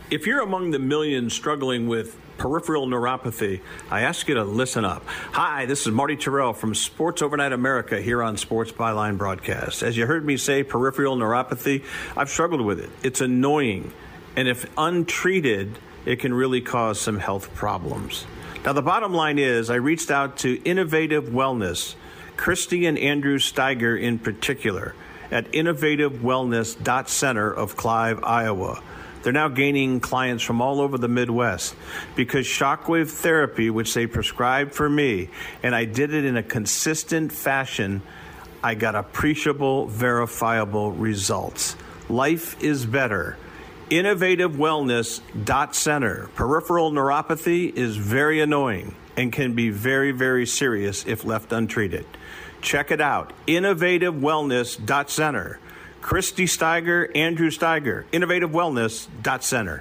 If you're among the millions struggling with peripheral neuropathy, I ask you to listen up. Hi, this is Marty Terrell from Sports Overnight America here on Sports Byline Broadcast. As you heard me say, peripheral neuropathy, I've struggled with it. It's annoying. And if untreated, it can really cause some health problems. Now, the bottom line is I reached out to Innovative Wellness, Christy and Andrew Steiger in particular, at innovativewellness.center of Clive, Iowa. They're now gaining clients from all over the Midwest because shockwave therapy, which they prescribed for me, and I did it in a consistent fashion, I got appreciable, verifiable results. Life is better. Innovativewellness.center. Peripheral neuropathy is very annoying and can be very, very serious if left untreated. Check it out. Innovativewellness.center. Christy Steiger, Andrew Steiger, innovativewellness.center.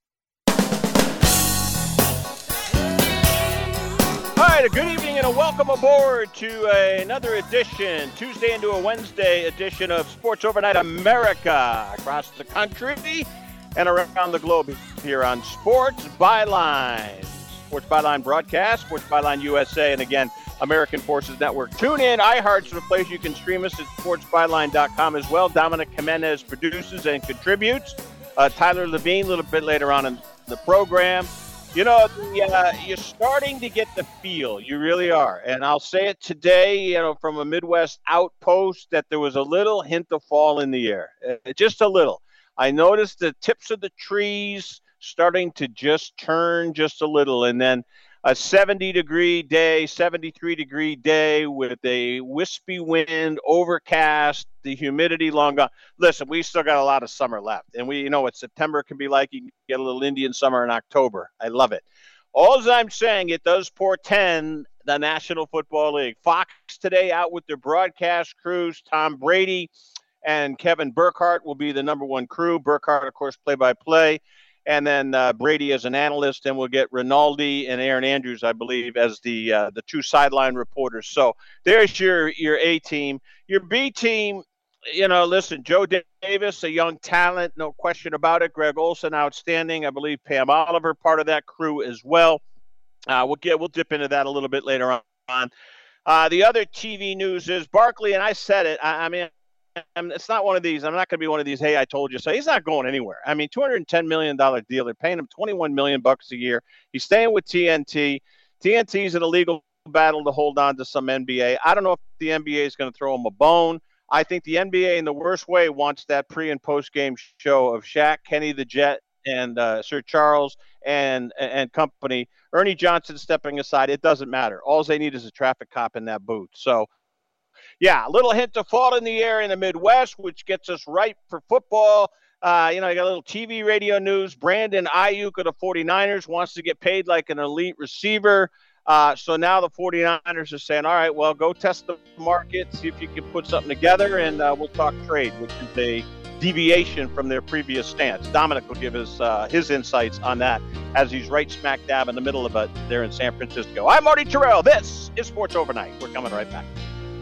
All right, a good evening and a welcome aboard to another edition, Tuesday into a Wednesday edition of Sports Overnight America across the country and around the globe here on Sports Byline. Sports Byline Broadcast, Sports Byline USA, and again, American Forces Network. Tune in. iHeart's the place you can stream us at sportsbyline.com as well. Dominic Jimenez produces and contributes. Tyler Levine a little bit later on in the program. You know, you're starting to get the feel. You really are. And I'll say it today, you know, from a Midwest outpost, that there was a little hint of fall in the air. Just a little. I noticed the tips of the trees starting to just turn just a little, and then a 70-degree day, 73-degree day with a wispy wind, overcast, the humidity long gone. Listen, we still got a lot of summer left, and we know what September can be like. You can get a little Indian summer in October. I love it. All I'm saying, it does portend the National Football League. Fox today out with their broadcast crews. Tom Brady and Kevin Burkhardt will be the number one crew. Burkhardt, of course, play-by-play. And then Brady as an analyst, and we'll get Rinaldi and Aaron Andrews, I believe, as the two sideline reporters. So there's your A team. Your B team, you know, listen, Joe Davis, a young talent, no question about it. Greg Olson, outstanding. I believe Pam Oliver, part of that crew as well. We'll dip into that a little bit later on. The other TV news is Barkley, and I said it. I mean, it's not one of these. I'm not going to be one of these, hey, I told you so. He's not going anywhere. I mean, $210 million deal. They're paying him $21 million a year. He's staying with TNT. TNT's in a legal battle to hold on to some NBA. I don't know if the NBA is going to throw him a bone. I think the NBA, in the worst way, wants that pre- and post-game show of Shaq, Kenny the Jet, and Sir Charles and company. Ernie Johnson stepping aside. It doesn't matter. All they need is a traffic cop in that booth. So, yeah, a little hint of fall in the air in the Midwest, which gets us ripe for football. You got a little TV radio news. Brandon Ayuk of the 49ers wants to get paid like an elite receiver. So now the 49ers are saying, all right, well, go test the market, see if you can put something together, and we'll talk trade, which is a deviation from their previous stance. Dominic will give us his insights on that as he's right smack dab in the middle of it there in San Francisco. I'm Marty Terrell. This is Sports Overnight. We're coming right back.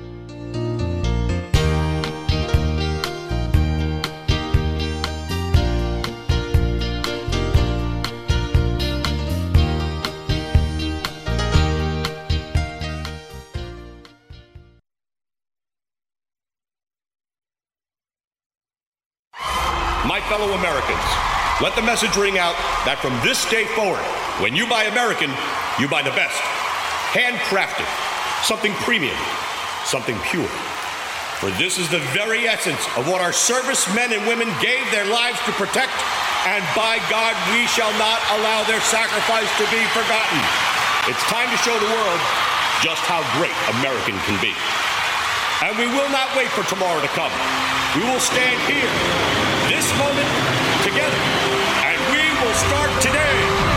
My fellow Americans, let the message ring out that from this day forward, when you buy American, you buy the best. Handcrafted, something premium, something pure. For this is the very essence of what our servicemen and women gave their lives to protect, and by God, we shall not allow their sacrifice to be forgotten. It's time to show the world just how great American can be. And we will not wait for tomorrow to come. We will stand here, this moment, together, and we will start today.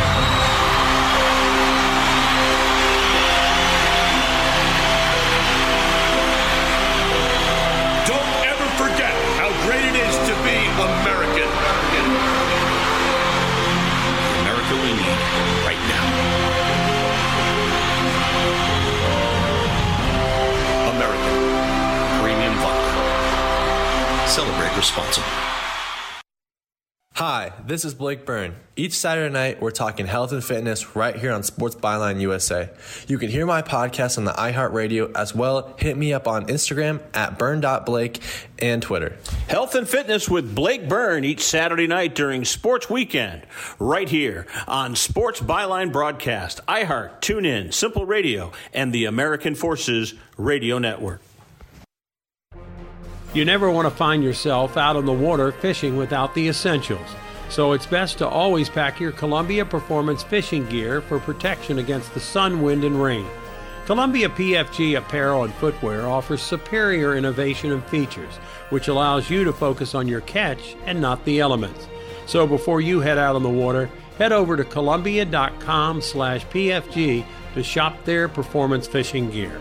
Don't ever forget how great it is to be American. America we need right now. American Premium Vodka. Celebrate responsibly. Hi, this is Blake Byrne. Each Saturday night, we're talking health and fitness right here on Sports Byline USA. You can hear my podcast on the iHeartRadio as well. Hit me up on Instagram at burn.blake and Twitter. Health and fitness with Blake Byrne each Saturday night during Sports Weekend right here on Sports Byline Broadcast, iHeart, TuneIn, Simple Radio, and the American Forces Radio Network. You never want to find yourself out on the water fishing without the essentials. So it's best to always pack your Columbia Performance fishing gear for protection against the sun, wind, and rain. Columbia PFG apparel and footwear offers superior innovation and features, which allows you to focus on your catch and not the elements. So before you head out on the water, head over to Columbia.com/PFG to shop their performance fishing gear.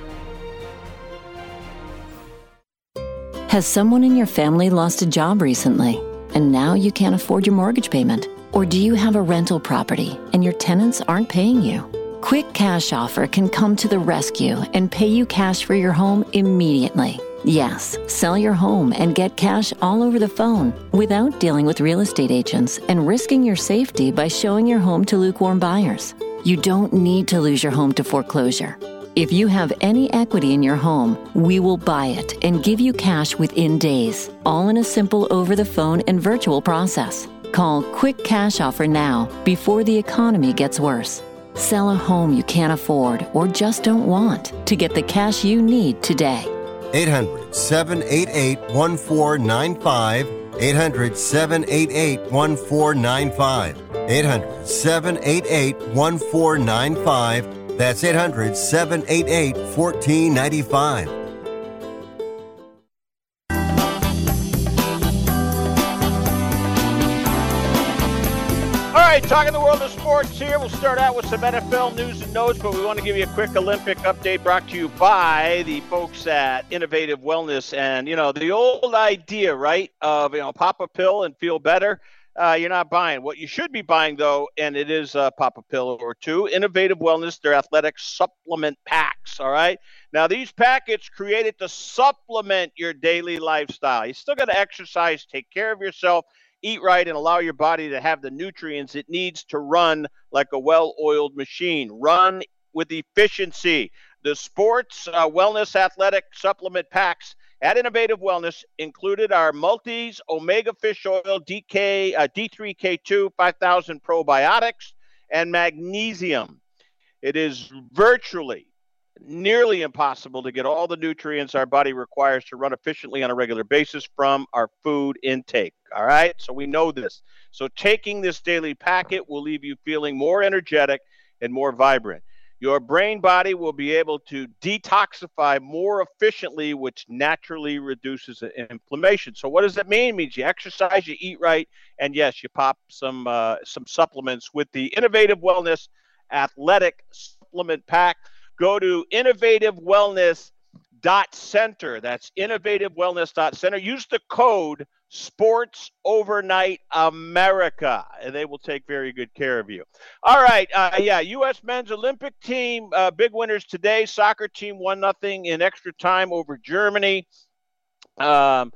Has someone in your family lost a job recently, and now you can't afford your mortgage payment? Or do you have a rental property and your tenants aren't paying you? Quick Cash Offer can come to the rescue and pay you cash for your home immediately. Yes, sell your home and get cash all over the phone without dealing with real estate agents and risking your safety by showing your home to lukewarm buyers. You don't need to lose your home to foreclosure. If you have any equity in your home, we will buy it and give you cash within days, all in a simple over-the-phone and virtual process. Call Quick Cash Offer now before the economy gets worse. Sell a home you can't afford or just don't want to get the cash you need today. 800-788-1495. 800-788-1495. 800-788-1495. That's 800-788-1495. All right, talking the world of sports here. We'll start out with some NFL news and notes, but we want to give you a quick Olympic update brought to you by the folks at Innovative Wellness. And, you know, the old idea, right, of, pop a pill and feel better. You're not buying. What you should be buying, though, and it is pop a pill or two, Innovative Wellness, their athletic supplement packs, all right? Now, these packets created to supplement your daily lifestyle. You still got to exercise, take care of yourself, eat right, and allow your body to have the nutrients it needs to run like a well-oiled machine. Run with efficiency. The sports wellness athletic supplement packs at Innovative Wellness included our Multis, Omega Fish Oil, D3K2, 5,000 probiotics, and magnesium. It is virtually nearly impossible to get all the nutrients our body requires to run efficiently on a regular basis from our food intake. All right, so we know this. So taking this daily packet will leave you feeling more energetic and more vibrant. Your brain body will be able to detoxify more efficiently, which naturally reduces inflammation. So what does that mean? It means you exercise, you eat right, and yes, you pop some supplements with the Innovative Wellness Athletic Supplement Pack. Go to innovativewellness.center. That's innovativewellness.center. Use the code Sports Overnight America, and they will take very good care of you. All right, U.S. men's Olympic team, big winners today. Soccer team 1-0 in extra time over Germany. Look,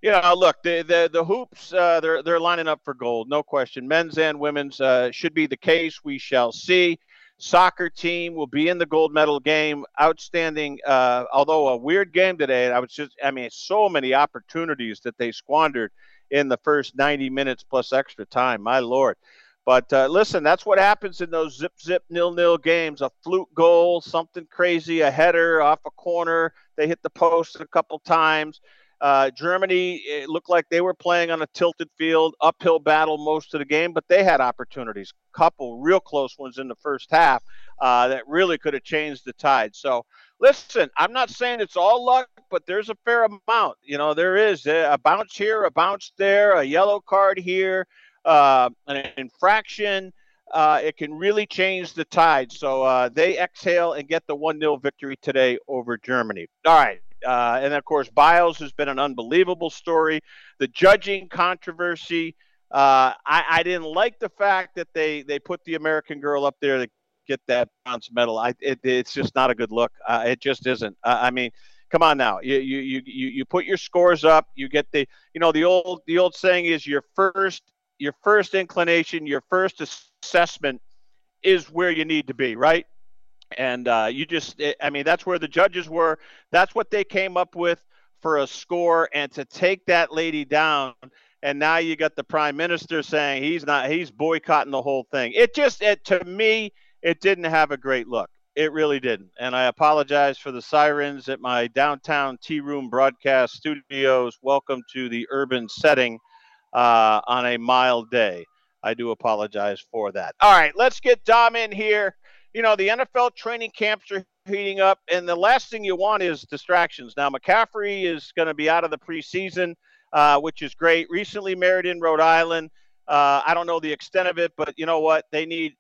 the hoops, they're lining up for gold, no question. Men's and women's should be the case. We shall see. Soccer team will be in the gold medal game. Outstanding, although a weird game today. So many opportunities that they squandered in the first 90 minutes plus extra time. My Lord. But listen, that's what happens in those zip, 0-0 games. A fluke goal, something crazy, a header off a corner. They hit the post a couple times. Germany, it looked like they were playing on a tilted field, uphill battle most of the game, but they had opportunities, couple real close ones in the first half that really could have changed the tide. So, listen, I'm not saying it's all luck, but there's a fair amount. There is a bounce here, a bounce there, a yellow card here, an infraction. It can really change the tide. So they exhale and get the 1-0 victory today over Germany. All right. And, of course, Biles has been an unbelievable story. The judging controversy, I didn't like the fact that they put the American girl up there to get that bronze medal. It's just not a good look. It just isn't. Come on now. You put your scores up. You get the old saying is your first your first inclination, your first assessment is where you need to be, right? And that's where the judges were. That's what they came up with for a score, and to take that lady down. And now you got the prime minister saying he's boycotting the whole thing. To me, it didn't have a great look. It really didn't. And I apologize for the sirens at my downtown tea room broadcast studios. Welcome to the urban setting on a mild day. I do apologize for that. All right, let's get Dom in here. The NFL training camps are heating up, and the last thing you want is distractions. Now, McCaffrey is going to be out of the preseason, which is great. Recently married in Rhode Island. I don't know the extent of it, but you know what? They need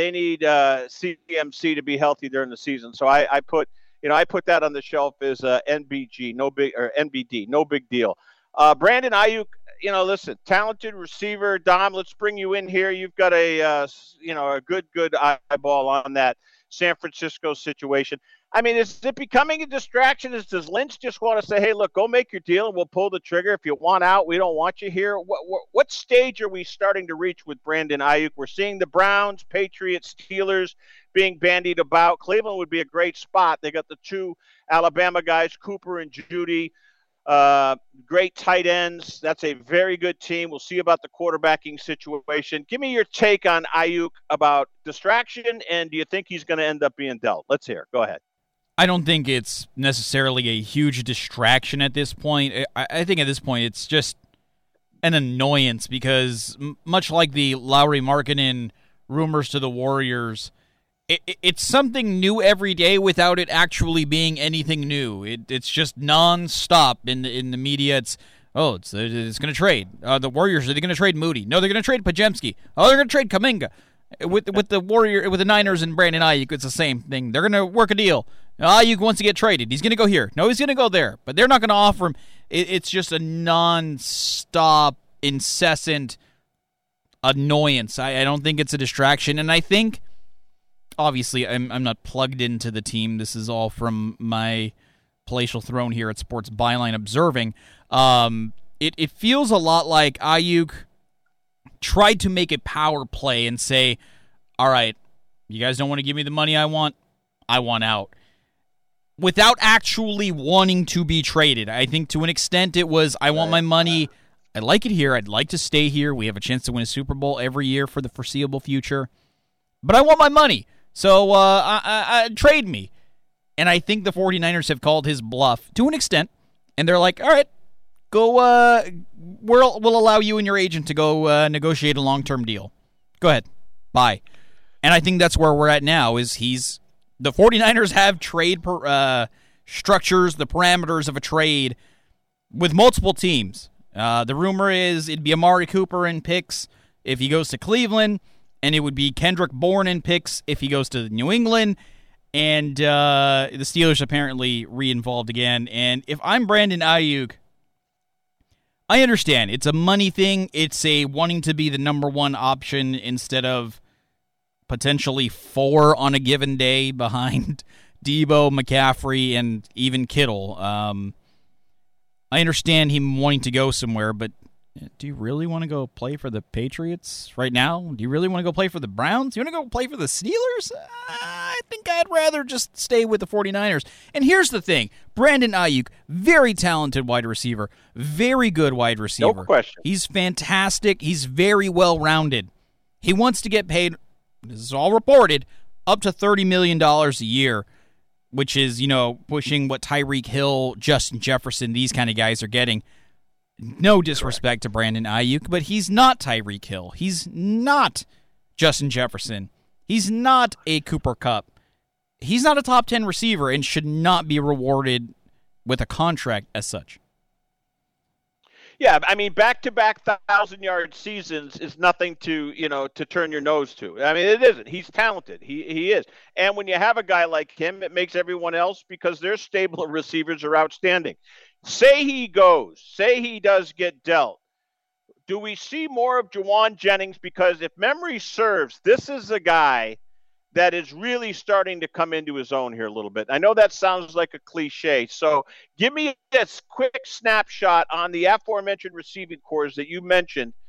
CMC to be healthy during the season. So I put that on the shelf as NBD, no big deal. Brandon Aiyuk, listen, talented receiver. Dom, let's bring you in here. You've got a good eyeball on that San Francisco situation. I mean, is it becoming a distraction? Does Lynch just want to say, hey, look, go make your deal and we'll pull the trigger. If you want out, we don't want you here. What stage are we starting to reach with Brandon Aiyuk? We're seeing the Browns, Patriots, Steelers being bandied about. Cleveland would be a great spot. They got the two Alabama guys, Cooper and Judy. Great tight ends. That's a very good team. We'll see about the quarterbacking situation. Give me your take on Aiyuk about distraction, and do you think he's going to end up being dealt? Let's hear. Go ahead. I don't think it's necessarily a huge distraction at this point. I think at this point it's just an annoyance because much like the Lauri Markkanen rumors to the Warriors, it's something new every day without it actually being anything new. It's just nonstop in the media. It's going to trade. The Warriors, are they going to trade Moody? No, they're going to trade Pajemski. Oh, they're going to trade Kuminga. With the Niners and Brandon Aiyuk, it's the same thing. They're going to work a deal. Aiyuk wants to get traded. He's going to go here. No, he's going to go there. But they're not going to offer him. It's just a nonstop, incessant annoyance. I don't think it's a distraction. And I think, obviously, I'm not plugged into the team. This is all from my palatial throne here at Sports Byline observing. It feels a lot like Aiyuk tried to make a power play and say, all right, you guys don't want to give me the money I want out. Without actually wanting to be traded. I think to an extent it was, I want my money. I like it here. I'd like to stay here. We have a chance to win a Super Bowl every year for the foreseeable future. But I want my money. So trade me. And I think the 49ers have called his bluff to an extent. And they're like, all right, go. We'll allow you and your agent to go negotiate a long-term deal. Go ahead. Bye. And I think that's where we're at now is the 49ers have trade structures, the parameters of a trade with multiple teams. The rumor is it'd be Amari Cooper in picks if he goes to Cleveland, and it would be Kendrick Bourne in picks if he goes to New England, and the Steelers apparently re-involved again. And if I'm Brandon Aiyuk, I understand. It's a money thing. It's a wanting to be the number one option instead of potentially 4 on a given day behind Debo, McCaffrey, and even Kittle. I understand him wanting to go somewhere, but do you really want to go play for the Patriots right now? Do you really want to go play for the Browns? Do you want to go play for the Steelers? I think I'd rather just stay with the 49ers. And here's the thing. Brandon Aiyuk, very talented wide receiver, very good wide receiver. No question. He's fantastic. He's very well-rounded. He wants to get paid, this is all reported, up to $30 million a year, which is, pushing what Tyreek Hill, Justin Jefferson, these kind of guys are getting. No disrespect to Brandon Aiyuk, but he's not Tyreek Hill. He's not Justin Jefferson. He's not a Cooper Kupp. He's not a top 10 receiver and should not be rewarded with a contract as such. Yeah, I mean, back-to-back 1,000-yard seasons is nothing to turn your nose to. I mean, it isn't. He's talented. He is. And when you have a guy like him, it makes everyone else, because their stable of receivers are outstanding. Say he goes. Say he does get dealt. Do we see more of Juwan Jennings? Because if memory serves, this is a guy that is really starting to come into his own here a little bit. I know that sounds like a cliche. So give me this quick snapshot on the aforementioned receiving cores that you mentioned.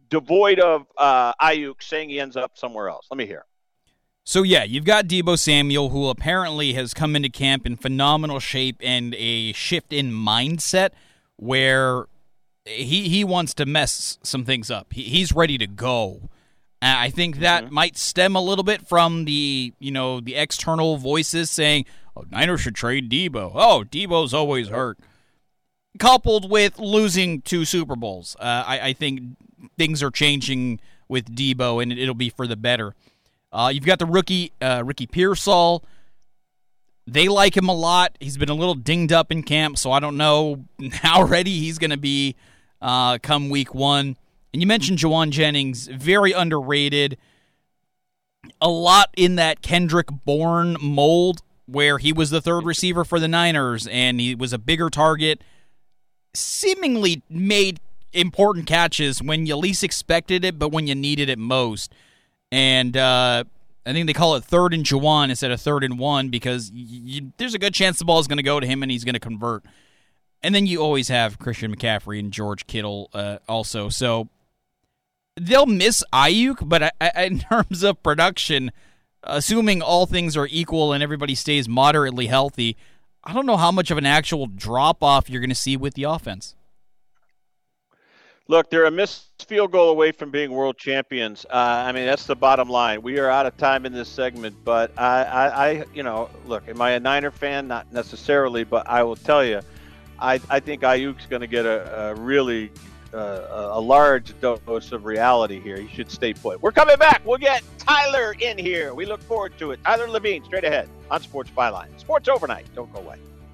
devoid of Ayuk, saying he ends up somewhere else? Let me hear. So, yeah, you've got Deebo Samuel, who apparently has come into camp in phenomenal shape and a shift in mindset where he wants to mess some things up. He's ready to go. I think that might stem a little bit from the external voices saying, oh, Niners should trade Deebo. Oh, Deebo's always hurt. Coupled with losing 2 Super Bowls. I think things are changing with Deebo, and it'll be for the better. You've got the rookie, Ricky Pearsall. They like him a lot. He's been a little dinged up in camp, so I don't know how ready he's going to be come week 1. And you mentioned Juwan Jennings, very underrated. A lot in that Kendrick Bourne mold where he was the 3rd receiver for the Niners, and he was a bigger target, seemingly made important catches when you least expected it, but when you needed it most. And I think they call it 3rd and Juwan instead of 3rd and 1 because there's a good chance the ball is going to go to him and he's going to convert. And then you always have Christian McCaffrey and George Kittle also. So they'll miss Ayuk, but in terms of production, assuming all things are equal and everybody stays moderately healthy, I don't know how much of an actual drop-off you're going to see with the offense. Look, they're a missed field goal away from being world champions. That's the bottom line. We are out of time in this segment, but look, am I a Niner fan? Not necessarily, but I will tell you, I think Ayuk's going to get a really large dose of reality here. He should stay put. We're coming back. We'll get Tyler in here. We look forward to it. Tyler Levine, straight ahead on Sports Byline. Sports Overnight. Don't go away.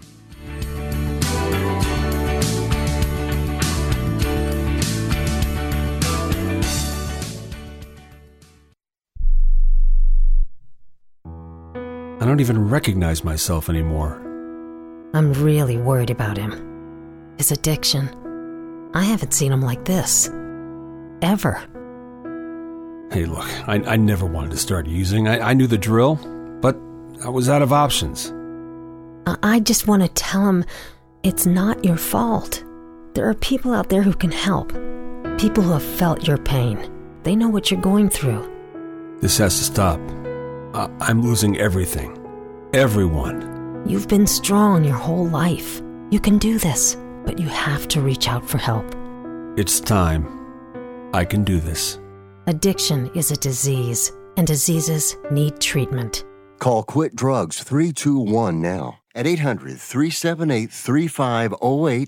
I don't even recognize myself anymore. I'm really worried about him. His addiction. I haven't seen him like this. Ever. Hey, look, I never wanted to start using. I knew the drill, but I was out of options. I just want to tell him it's not your fault. There are people out there who can help. People who have felt your pain. They know what you're going through. This has to stop. I'm losing everything. Everyone. You've been strong your whole life. You can do this, but you have to reach out for help. It's time. I can do this. Addiction is a disease, and diseases need treatment. Call Quit Drugs 321 now at 800-378-3508,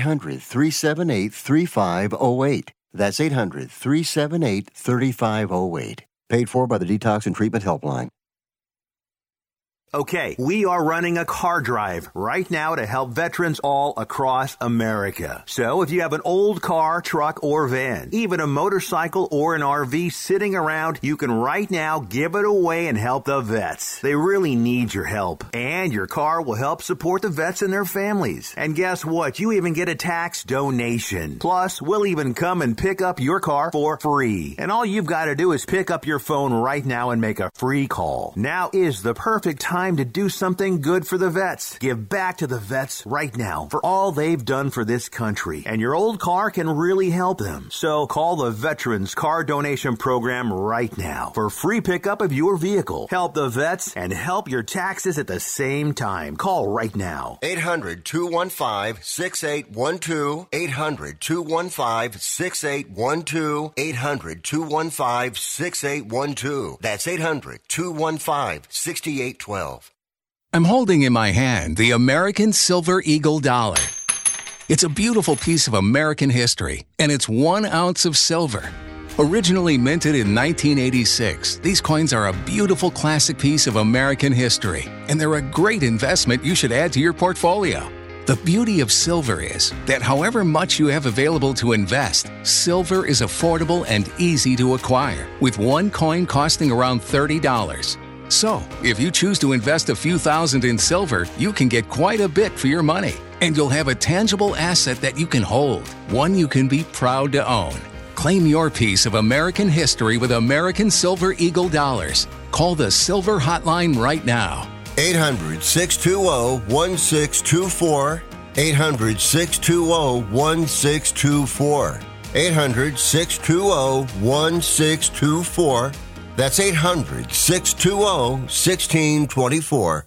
800-378-3508. That's 800-378-3508. Paid for by the Detox and Treatment Helpline. Okay, we are running a car drive right now to help veterans all across America. So if you have an old car, truck, or van, even a motorcycle or an RV sitting around, you can right now give it away and help the vets. They really need your help. And your car will help support the vets and their families. And guess what? You even get a tax donation. Plus, we'll even come and pick up your car for free. And all you've got to do is pick up your phone right now and make a free call. Now is the perfect time to do something good for the vets. Give back to the vets right now for all they've done for this country. And your old car can really help them. So call the Veterans Car Donation Program right now for free pickup of your vehicle. Help the vets and help your taxes at the same time. Call right now. 800-215-6812. 800-215-6812. 800-215-6812. That's 800-215-6812. I'm holding in my hand the American Silver Eagle dollar. It's a beautiful piece of American history, and it's 1 ounce of silver. Originally minted in 1986, these coins are a beautiful classic piece of American history, and they're a great investment you should add to your portfolio. The beauty of silver is that however much you have available to invest, silver is affordable and easy to acquire, with one coin costing around $30. So, if you choose to invest a few thousand in silver, you can get quite a bit for your money. And you'll have a tangible asset that you can hold, one you can be proud to own. Claim your piece of American history with American Silver Eagle dollars. Call the Silver Hotline right now. 800-620-1624. 800-620-1624. 800-620-1624. That's 800-620-1624.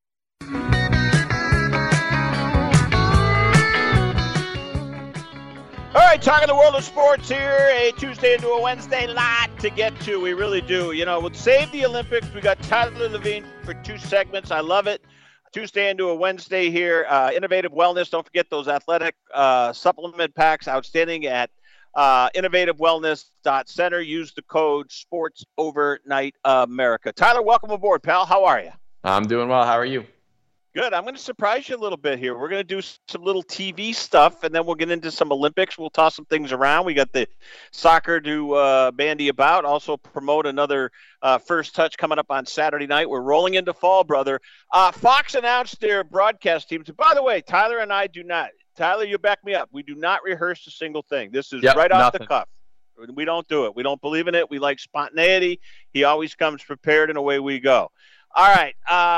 All right, talking the world of sports here, a Tuesday into a Wednesday, lot to get to. We really do. You know, we'll save the Olympics. We got Tyler Levine for 2 segments. I love it. Tuesday into a Wednesday here. Innovative Wellness. Don't forget those athletic supplement packs. Outstanding at innovativewellness.center. Use the code SportsOvernightAmerica. Tyler, welcome aboard, pal. How are you? I'm doing well. How are you? Good. I'm going to surprise you a little bit here. We're going to do some little TV stuff, and then we'll get into some Olympics. We'll toss some things around. We got the soccer to bandy about. Also promote another First Touch coming up on Saturday night. We're rolling into fall, brother. Fox announced their broadcast teams. By the way, Tyler and I do not. Tyler, you back me up. We do not rehearse a single thing. This is right off the cuff. We don't do it. We don't believe in it. We like spontaneity. He always comes prepared, and away we go. All right,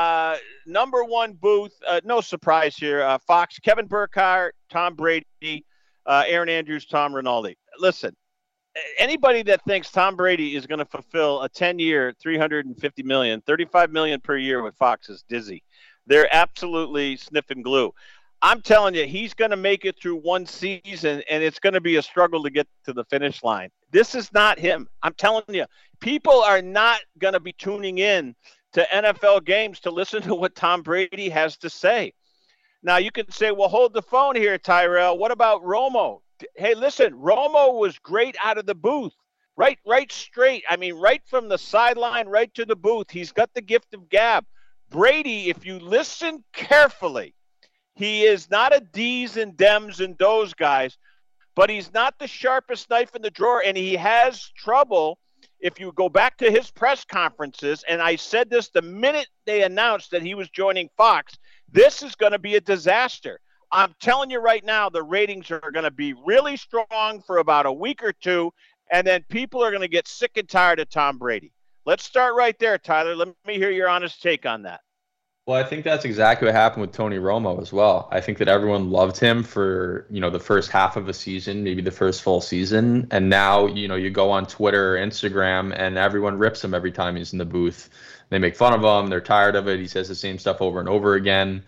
number one booth, no surprise here. Fox, Kevin Burkhardt, Tom Brady, Aaron Andrews, Tom Rinaldi. Listen, anybody that thinks Tom Brady is going to fulfill a 10-year, $350 million, $35 million per year with Fox is dizzy. They're absolutely sniffing glue. I'm telling you, he's going to make it through one season, and it's going to be a struggle to get to the finish line. This is not him. I'm telling you, people are not going to be tuning in to NFL games to listen to what Tom Brady has to say. Now, you can say, well, hold the phone here, Tyrell. What about Romo? Hey, listen, Romo was great out of the booth, right straight. I mean, right from the sideline, right to the booth. He's got the gift of gab. Brady, if you listen carefully, he is not a D's and Dems and those guys, but he's not the sharpest knife in the drawer, and he has trouble. If you go back to his press conferences, and I said this the minute they announced that he was joining Fox, this is going to be a disaster. I'm telling you right now, the ratings are going to be really strong for about a week or two, and then people are going to get sick and tired of Tom Brady. Let's start right there, Tyler. Let me hear your honest take on that. Well, I think that's exactly what happened with Tony Romo as well. I think that everyone loved him for, the first half of a season, maybe the first full season. And now, you go on Twitter or Instagram and everyone rips him every time he's in the booth. They make fun of him. They're tired of it. He says the same stuff over and over again.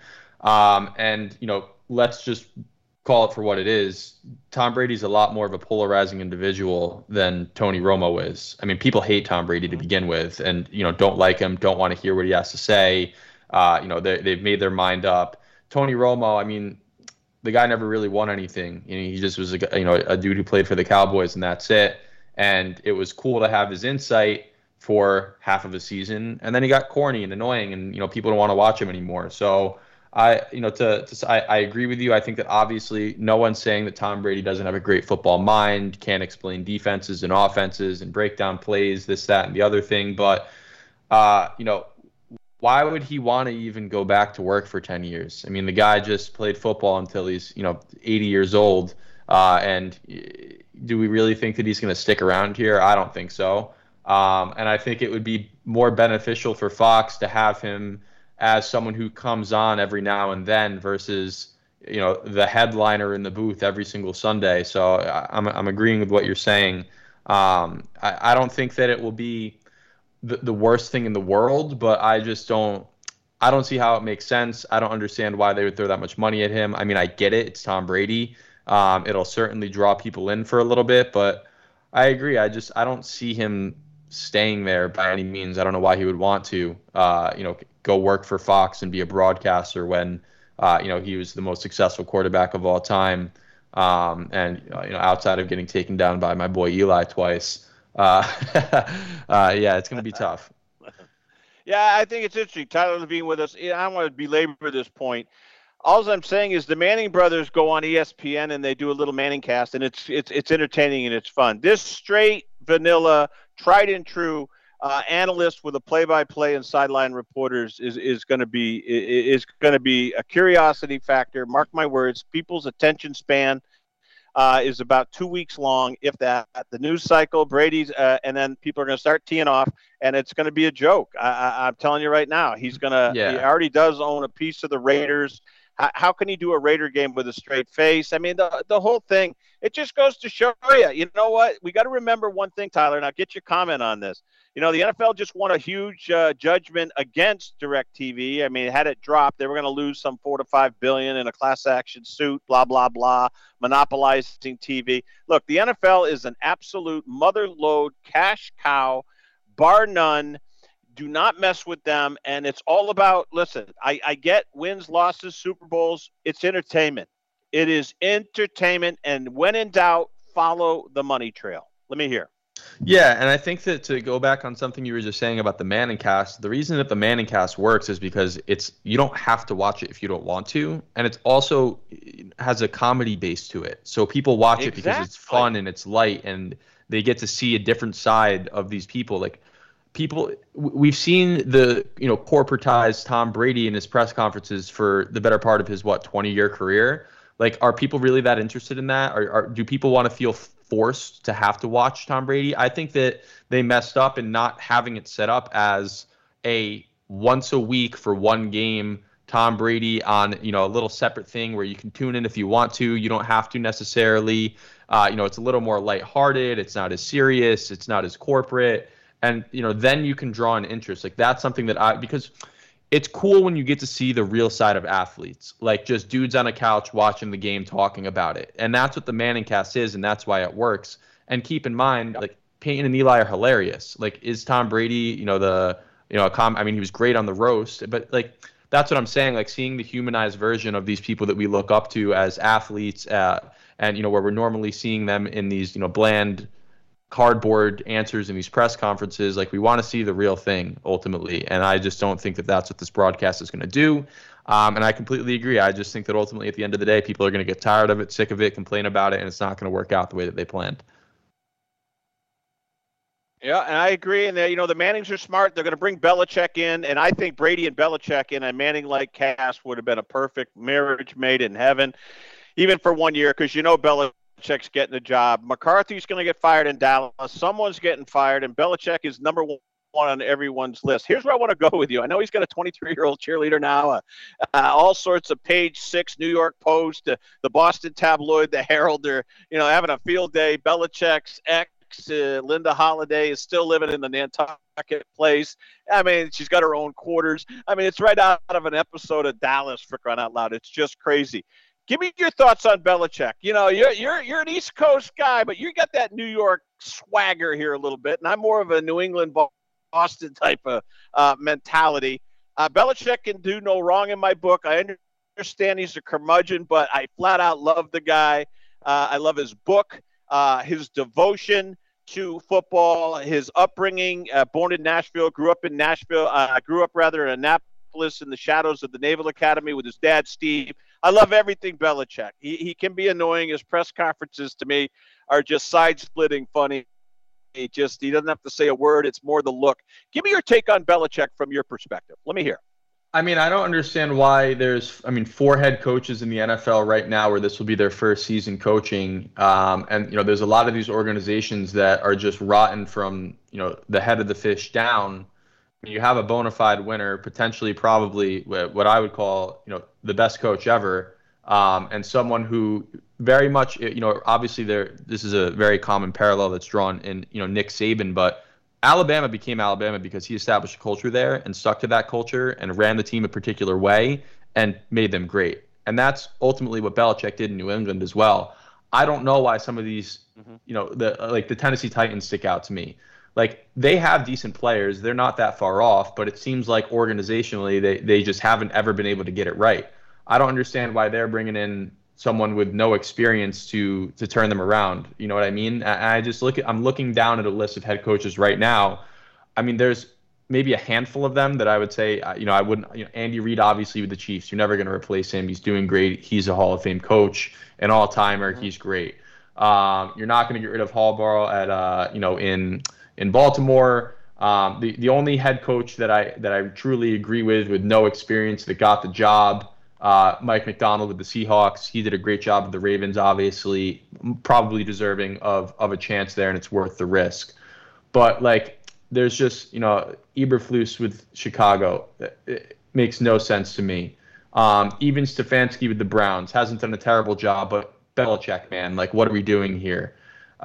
Let's just call it for what it is. Tom Brady's a lot more of a polarizing individual than Tony Romo is. I mean, people hate Tom Brady to begin with and, don't like him, don't want to hear what he has to say. They've made their mind up. Tony Romo, I mean, the guy never really won anything. He just was a dude who played for the Cowboys, and that's it. And it was cool to have his insight for half of a season, and then he got corny and annoying, and people don't want to watch him anymore. So I agree with you. I think that obviously no one's saying that Tom Brady doesn't have a great football mind, can't explain defenses and offenses and break down plays, this, that, and the other thing. But why would he want to even go back to work for 10 years? I mean, the guy just played football until he's, 80 years old. And do we really think that he's going to stick around here? I don't think so. And I think it would be more beneficial for Fox to have him as someone who comes on every now and then versus, the headliner in the booth every single Sunday. So I'm agreeing with what you're saying. I don't think that it will be the worst thing in the world, but I don't see how it makes sense. I don't understand why they would throw that much money at him. I mean, I get it. It's Tom Brady. It'll certainly draw people in for a little bit, but I agree. I don't see him staying there by any means. I don't know why he would want to, go work for Fox and be a broadcaster when, he was the most successful quarterback of all time. Outside of getting taken down by my boy Eli twice. It's going to be tough. Yeah, I think it's interesting. Tyler Levine with us. I don't want to belabor this point. All I'm saying is the Manning brothers go on ESPN and they do a little Manning cast, and it's entertaining and it's fun. This straight vanilla, tried and true analyst with a play-by-play and sideline reporters is going to be a curiosity factor. Mark my words. People's attention span is about 2 weeks long, if that. The news cycle, Brady's, and then people are going to start teeing off, and it's going to be a joke. I'm telling you right now, he already does own a piece of the Raiders. How can he do a Raider game with a straight face? I mean, the whole thing, it just goes to show you, you know what? We got to remember one thing, Tyler, and I'll get your comment on this. You know, the NFL just won a huge judgment against DirecTV. I mean, had it dropped, they were going to lose some $4 to $5 billion in a class action suit, blah, blah, blah, monopolizing TV. Look, the NFL is an absolute motherlode cash cow, bar none. Do not mess with them. And it's all about, listen, I get wins, losses, Super Bowls. It's entertainment. It is entertainment. And when in doubt, follow the money trail. Let me hear. Yeah, and I think that to go back on something you were just saying about the Manning cast, the reason that the Manning cast works is because you don't have to watch it if you don't want to, and it also has a comedy base to it. So people watch it because it's fun and it's light, and they get to see a different side of these people. Like we've seen the corporatized Tom Brady in his press conferences for the better part of his 20-year career. Like, are people really that interested in that? Or do people want to feel forced to have to watch Tom Brady? I think that they messed up in not having it set up as a once a week for one game Tom Brady on a little separate thing where you can tune in if you want to. You don't have to necessarily. It's a little more lighthearted. It's not as serious. It's not as corporate. And then you can draw an interest. Like, that's something that because it's cool when you get to see the real side of athletes, like just dudes on a couch watching the game, talking about it. And that's what the Manning cast is, and that's why it works. And keep in mind, like, Peyton and Eli are hilarious. Like, is Tom Brady, he was great on the roast, but like, that's what I'm saying. Like, seeing the humanized version of these people that we look up to as athletes, and where we're normally seeing them in these, bland cardboard answers in these press conferences. Like, we want to see the real thing ultimately, and I just don't think that that's what this broadcast is going to do. And I completely agree. I just think that ultimately, at the end of the day, people are going to get tired of it, sick of it, complain about it, and it's not going to work out the way that they planned. Yeah, and I agree. And the Mannings are smart. They're going to bring Belichick in, and I think Brady and Belichick in a Manning-like cast would have been a perfect marriage made in heaven, even for 1 year, because Belichick's getting a job. McCarthy's going to get fired in Dallas. Someone's getting fired, and Belichick is number one on everyone's list. Here's where I want to go with you. I know he's got a 23-year-old cheerleader now, all sorts of Page Six, New York Post, the Boston Tabloid, the Herald. They're having a field day. Belichick's ex, Linda Holiday, is still living in the Nantucket place. I mean, she's got her own quarters. I mean, it's right out of an episode of Dallas, for crying out loud. It's just crazy. Give me your thoughts on Belichick. You're an East Coast guy, but you got that New York swagger here a little bit, and I'm more of a New England, Boston type of mentality. Belichick can do no wrong in my book. I understand he's a curmudgeon, but I flat out love the guy. I love his book, his devotion to football, his upbringing. Born in Nashville, grew up in Annapolis in the shadows of the Naval Academy with his dad, Steve. I love everything Belichick. He can be annoying. His press conferences to me are just side-splitting funny. He doesn't have to say a word. It's more the look. Give me your take on Belichick from your perspective. Let me hear. I mean, I don't understand why there's 4 head coaches in the NFL right now where this will be their first season coaching. And there's a lot of these organizations that are just rotten from, the head of the fish down. You have a bona fide winner, potentially probably what I would call, the best coach ever, and someone who very much, obviously this is a very common parallel that's drawn in, Nick Saban, but Alabama became Alabama because he established a culture there and stuck to that culture and ran the team a particular way and made them great. And that's ultimately what Belichick did in New England as well. I don't know why some of these, the Tennessee Titans stick out to me. Like, they have decent players. They're not that far off, but it seems like organizationally they just haven't ever been able to get it right. I don't understand why they're bringing in someone with no experience to turn them around. You know what I mean? I'm looking down at a list of head coaches right now. I mean, there's maybe a handful of them that I would say, I wouldn't, Andy Reid, obviously, with the Chiefs, you're never going to replace him. He's doing great. He's a Hall of Fame coach, an all-timer. He's great. You're not going to get rid of Harbaugh at, in Baltimore. The only head coach that I truly agree with no experience that got the job, Mike McDonald with the Seahawks. He did a great job with the Ravens, obviously, probably deserving of a chance there, and it's worth the risk. But there's just, Eberflus with Chicago. It makes no sense to me. Even Stefanski with the Browns hasn't done a terrible job, but Belichick, man, like, what are we doing here?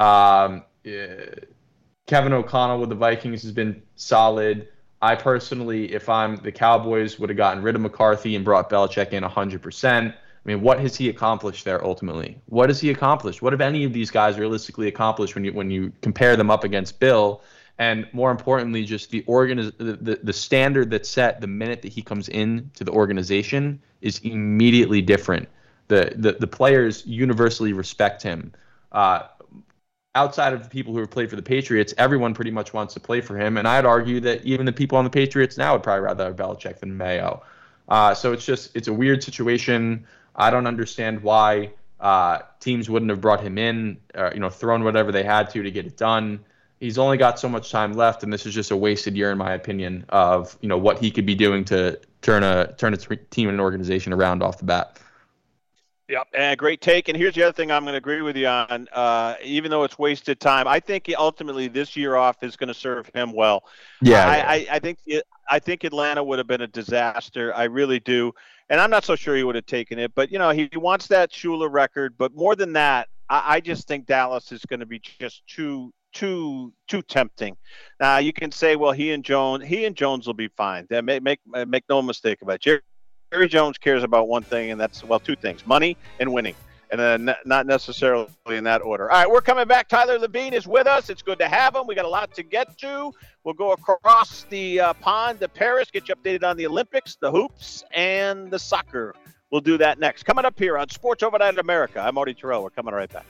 Kevin O'Connell with the Vikings has been solid. I personally, if I'm the Cowboys, would have gotten rid of McCarthy and brought Belichick in 100%. I mean, what has he accomplished there ultimately? What has he accomplished? What have any of these guys realistically accomplished when you compare them up against Bill? And more importantly, just the standard that's set the minute that he comes into the organization is immediately different. The players universally respect him. Outside of the people who have played for the Patriots, everyone pretty much wants to play for him. And I'd argue that even the people on the Patriots now would probably rather have Belichick than Mayo. So it's a weird situation. I don't understand why teams wouldn't have brought him in, thrown whatever they had to get it done. He's only got so much time left, and this is just a wasted year, in my opinion, of what he could be doing to turn a team and an organization around off the bat. Yep, and great take. And here's the other thing I'm going to agree with you on. Even though it's wasted time, I think ultimately this year off is going to serve him well. Yeah, I think Atlanta would have been a disaster. I really do, and I'm not so sure he would have taken it. But he wants that Shula record. But more than that, I just think Dallas is going to be just too tempting. Now you can say, well, he and Jones will be fine. Make no mistake about it. Jerry Jones cares about one thing, and that's, two things: money and winning, and then not necessarily in that order. All right, we're coming back. Tyler Levine is with us. It's good to have him. We got a lot to get to. We'll go across the pond to Paris, get you updated on the Olympics, the hoops, and the soccer. We'll do that next. Coming up here on Sports Overnight America. I'm Marty Terrell. We're coming right back.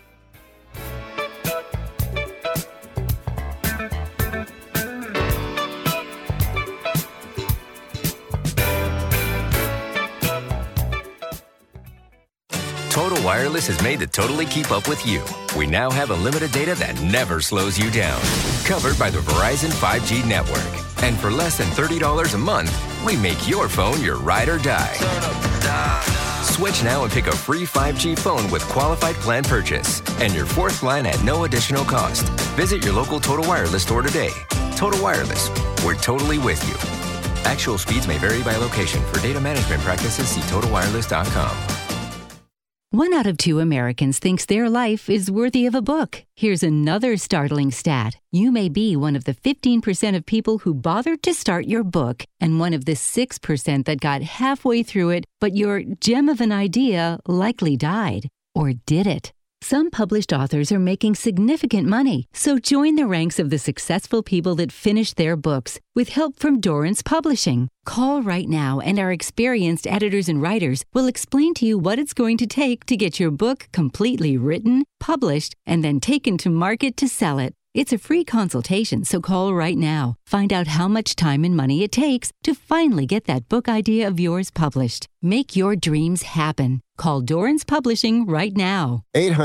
Total Wireless is made to totally keep up with you. We now have unlimited data that never slows you down. Covered by the Verizon 5G network. And for less than $30 a month, we make your phone your ride or die. Switch now and pick a free 5G phone with qualified plan purchase. And your fourth line at no additional cost. Visit your local Total Wireless store today. Total Wireless. We're totally with you. Actual speeds may vary by location. For data management practices, see TotalWireless.com. 1 out of 2 Americans thinks their life is worthy of a book. Here's another startling stat. You may be one of the 15% of people who bothered to start your book and one of the 6% that got halfway through it, but your gem of an idea likely died. Or did it? Some published authors are making significant money, so join the ranks of the successful people that finish their books with help from Dorrance Publishing. Call right now and our experienced editors and writers will explain to you what it's going to take to get your book completely written, published, and then taken to market to sell it. It's a free consultation, so call right now. Find out how much time and money it takes to finally get that book idea of yours published. Make your dreams happen. Call Dorrance Publishing right now.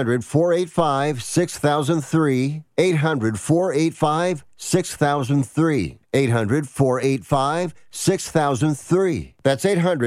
800-485-6003. 800-485-6003. 800-485-6003. That's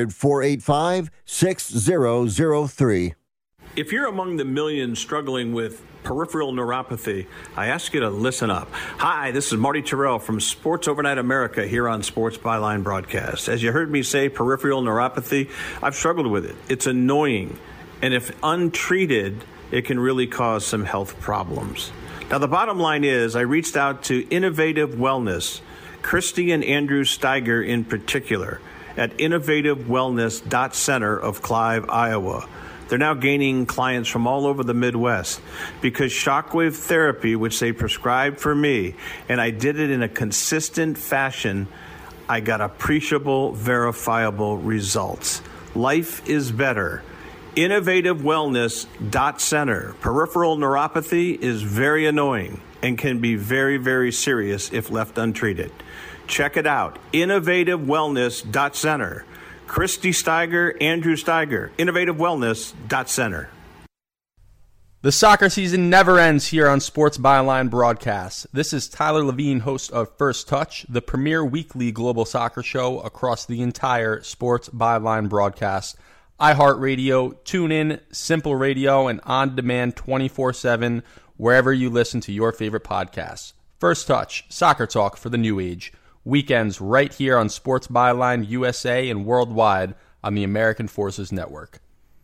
800-485-6003. If you're among the millions struggling with peripheral neuropathy, I ask you to listen up. Hi, this is Marty Terrell from Sports Overnight America here on Sports Byline Broadcast. As you heard me say, peripheral neuropathy, I've struggled with it. It's annoying. And if untreated, it can really cause some health problems. Now, the bottom line is I reached out to Innovative Wellness, Christy and Andrew Steiger in particular, at innovativewellness.center of Clive, Iowa. They're now gaining clients from all over the Midwest because shockwave therapy, which they prescribed for me, and I did it in a consistent fashion, I got appreciable, verifiable results. Life is better. InnovativeWellness.center. Peripheral neuropathy is very annoying and can be very, very serious if left untreated. Check it out. InnovativeWellness.center. Christy Steiger, Andrew Steiger, InnovativeWellness.center. The soccer season never ends here on Sports Byline Broadcast. This is Tyler Levine, host of First Touch, the premier weekly global soccer show across the entire Sports Byline Broadcast. iHeartRadio, TuneIn, Simple Radio, and on demand 24/7 wherever you listen to your favorite podcasts. First Touch, soccer talk for the new age. Weekends right here on Sports Byline USA and worldwide on the American Forces Network.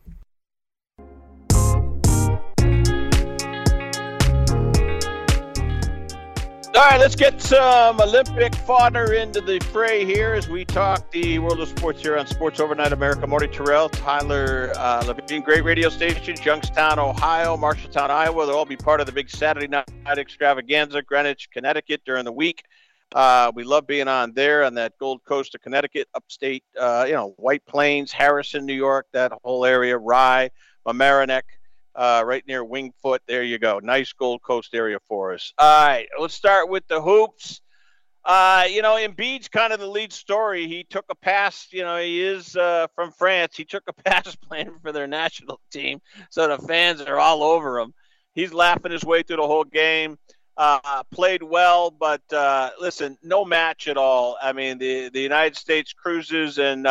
All right, let's get some Olympic fodder into the fray here as we talk the world of sports here on Sports Overnight America. Marty Terrell, Tyler Levine, great radio stations, Youngstown, Ohio, Marshalltown, Iowa. They'll all be part of the big Saturday night extravaganza, Greenwich, Connecticut during the week. We love being on there on that Gold Coast of Connecticut, upstate, White Plains, Harrison, New York, that whole area, Rye, Mamaroneck. Right near Wingfoot. There you go. Nice Gold Coast area for us. All right, let's start with the hoops. Embiid's kind of the lead story. He took a pass. He is from France. He took a pass playing for their national team, so the fans are all over him. He's laughing his way through the whole game. Played well, but listen, no match at all. I mean, the United States cruises, and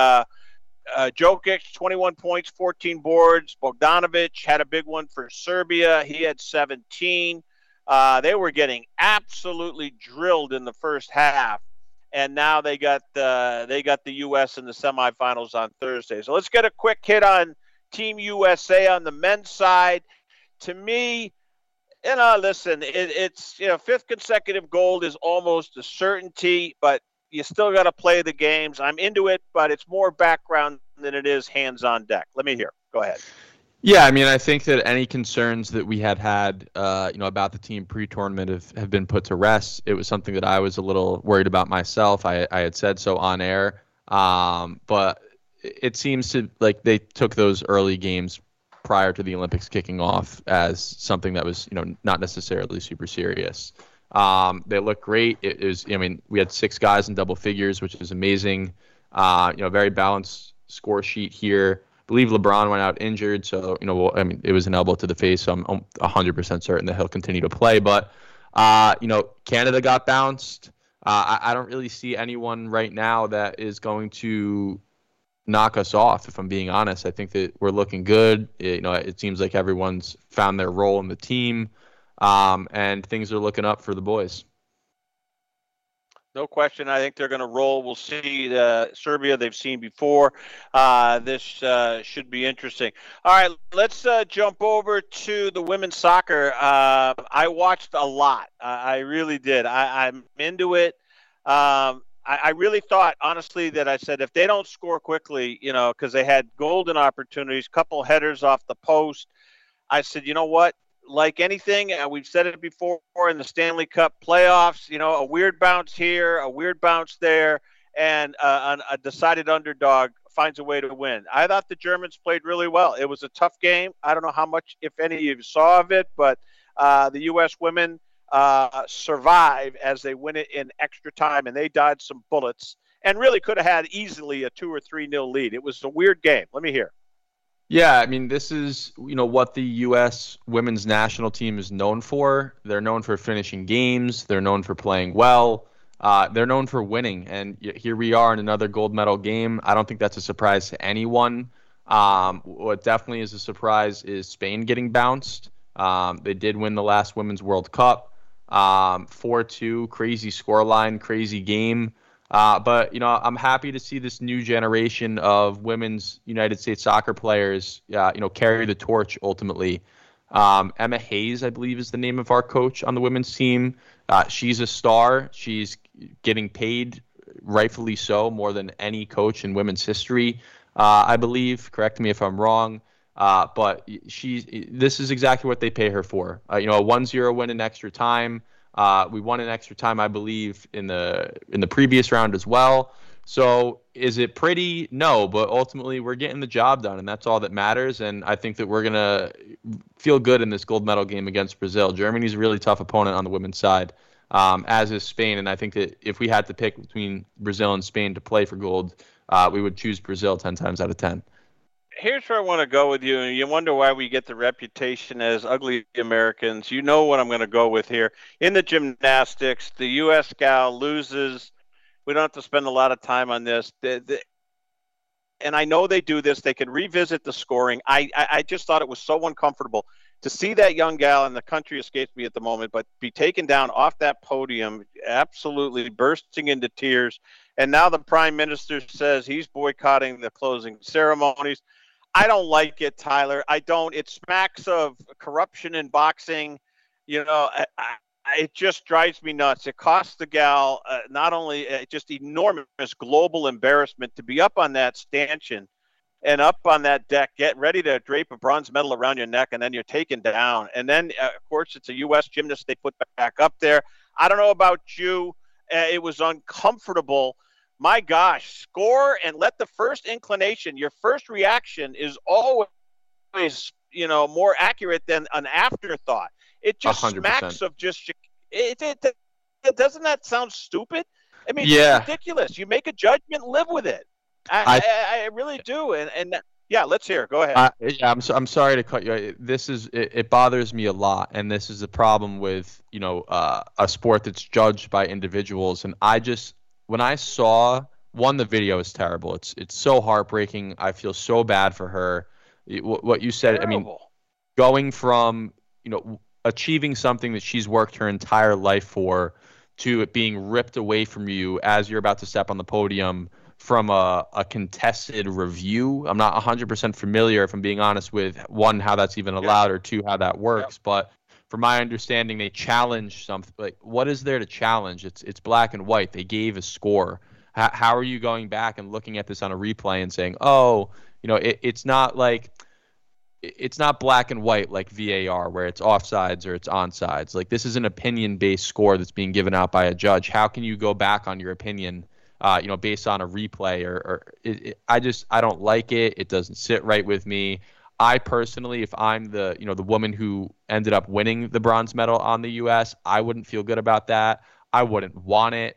Jokic, 21 points, 14 boards. Bogdanovic had a big one for Serbia. He had 17. They were getting absolutely drilled in the first half, and now they got the U.S. in the semifinals on Thursday. So let's get a quick hit on Team USA on the men's side. To me, listen, it's fifth consecutive gold is almost a certainty, but you still got to play the games. I'm into it, but it's more background than it is hands on deck. Let me hear. Go ahead. Yeah, I mean, I think that any concerns that we had about the team pre-tournament have been put to rest. It was something that I was a little worried about myself. I had said so on air, but it seems to like they took those early games prior to the Olympics kicking off as something that was not necessarily super serious. They look great. We had 6 guys in double figures, which is amazing. Very balanced score sheet here. I believe LeBron went out injured, so it was an elbow to the face. So I'm 100% certain that he'll continue to play. But Canada got bounced. I don't really see anyone right now that is going to knock us off. If I'm being honest, I think that we're looking good. It seems like everyone's found their role in the team. And things are looking up for the boys. No question. I think they're going to roll. We'll see Serbia they've seen before. This should be interesting. All right, let's jump over to the women's soccer. I watched a lot. I really did. I'm into it. I really thought, honestly, that I said if they don't score quickly, because they had golden opportunities, couple headers off the post, I said, you know what? Like anything, we've said it before in the Stanley Cup playoffs, a weird bounce here, a weird bounce there, and a decided underdog finds a way to win. I thought the Germans played really well. It was a tough game. I don't know how much, if any of you saw of it, but the U.S. women survive as they win it in extra time, and they dodged some bullets and really could have had easily a 2 or 3-0 lead. It was a weird game. Let me hear. Yeah, I mean, this is, what the U.S. women's national team is known for. They're known for finishing games. They're known for playing well. They're known for winning. And here we are in another gold medal game. I don't think that's a surprise to anyone. What definitely is a surprise is Spain getting bounced. They did win the last Women's World Cup. 4-2, crazy scoreline, crazy game. But I'm happy to see this new generation of women's United States soccer players, carry the torch ultimately. Emma Hayes, I believe, is the name of our coach on the women's team. She's a star. She's getting paid, rightfully so, more than any coach in women's history, I believe. Correct me if I'm wrong. But this is exactly what they pay her for. A 1-0 win in extra time. We won in extra time, I believe, in the previous round as well. So is it pretty? No, but ultimately we're getting the job done, and that's all that matters. And I think that we're going to feel good in this gold medal game against Brazil. Germany's a really tough opponent on the women's side, as is Spain. And I think that if we had to pick between Brazil and Spain to play for gold, we would choose Brazil 10 times out of 10. Here's where I want to go with you. You wonder why we get the reputation as ugly Americans. You know what I'm going to go with here. In the gymnastics, the U.S. gal loses. We don't have to spend a lot of time on this. And I know they do this. They can revisit the scoring. I just thought it was so uncomfortable. to see that young gal, and the country escapes me at the moment, but be taken down off that podium, absolutely bursting into tears. And now the prime minister says he's boycotting the closing ceremonies. I don't like it, Tyler. I don't. It smacks of corruption in boxing. You know, it just drives me nuts. It costs the gal not only just enormous global embarrassment to be up on that stanchion and up on that deck, get ready to drape a bronze medal around your neck, and then you're taken down. And then, of course, it's a U.S. gymnast they put back up there. I don't know about you. It was uncomfortable. My gosh, score and let the first inclination, your first reaction is always, you know, more accurate than an afterthought. It just 100%. Smacks of just it doesn't that sound stupid? I mean, it's ridiculous. You make a judgment, live with it. I really do. And yeah, let's hear. Go ahead. I'm sorry to cut you. It bothers me a lot, and this is the problem with, you know, a sport that's judged by individuals. And when I saw the video is terrible. It's so heartbreaking. I feel so bad for her. What you said, terrible. I mean, going from, you know, achieving something that she's worked her entire life for to it being ripped away from you as you're about to step on the podium from a contested review. I'm not 100% familiar, if I'm being honest, with one, how that's even allowed, or two, how that works. But from my understanding, they challenge something. Like, what is there to challenge? It's black and white. They gave a score. How are you going back and looking at this on a replay and saying, oh, you know, it's not like, it's not black and white like VAR where it's offsides or it's onside. Like, this is an opinion-based score that's being given out by a judge. How can you go back on your opinion, you know, based on a replay? I don't like it. It doesn't sit right with me. I personally, if I'm the woman who ended up winning the bronze medal on the U.S., I wouldn't feel good about that. I wouldn't want it.